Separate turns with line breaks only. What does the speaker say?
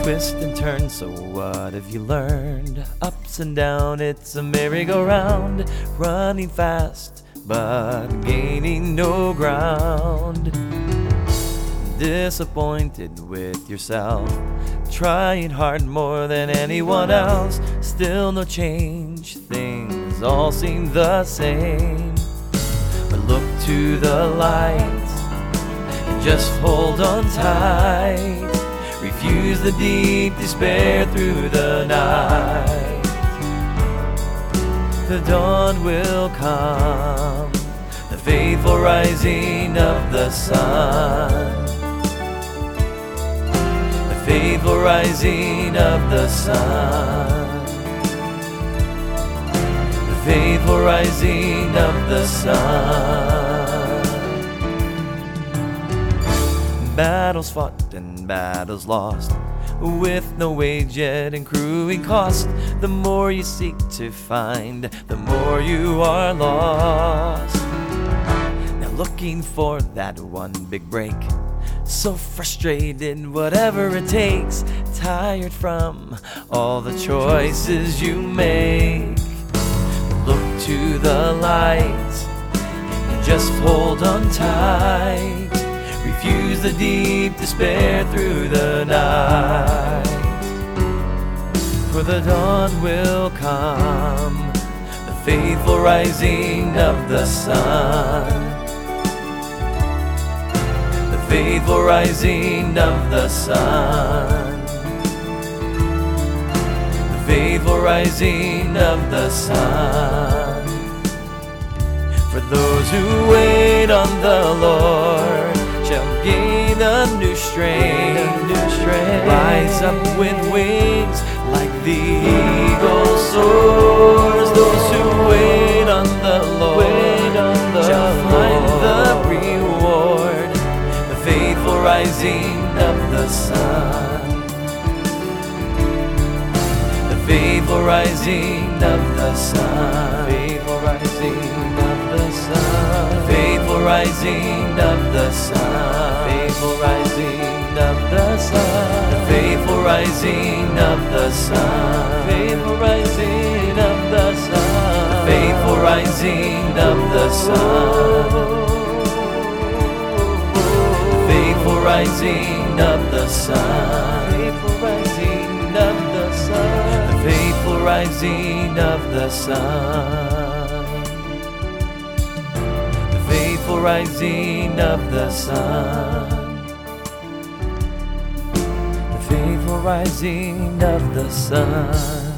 twist and turn, so what have you learned? Ups and down, it's a merry-go-round, running fast but gaining no ground. Disappointed with yourself, trying hard more than anyone else, still no change, things all seem the same. But look to the light and just hold on tight. Refuse the deep despair through the night. The dawn will come, the faithful rising of the sun. The faithful rising of the sun. The faithful rising of the sun. Battles fought and battles lost, with no wage yet accruing cost. The more you seek to find, the more you are lost. Now looking for that one big break, so frustrated, whatever it takes, tired from all the choices you make. Look to the light and just hold on tight. Refuse the deep despair through the night. For the dawn will come, the faithful rising of the sun. The faithful rising of the sun. The faithful rising of the sun. For those who wait on the Lord shall gain a new strength, rise up with wings like the eagle soars. Those who wait on the Lord shall find the reward, the faithful rising of the sun. The faithful rising of the sun. Faithful rising of the sun. Faithful rising of the sun. Faithful rising of the sun. The faithful rising of the sun. Faithful rising of the sun. The faithful rising of the sun. Faithful rising of the sun. Faithful rising of the sun. The faithful rising of the sun. The faithful rising of the sun. The faithful rising of the sun.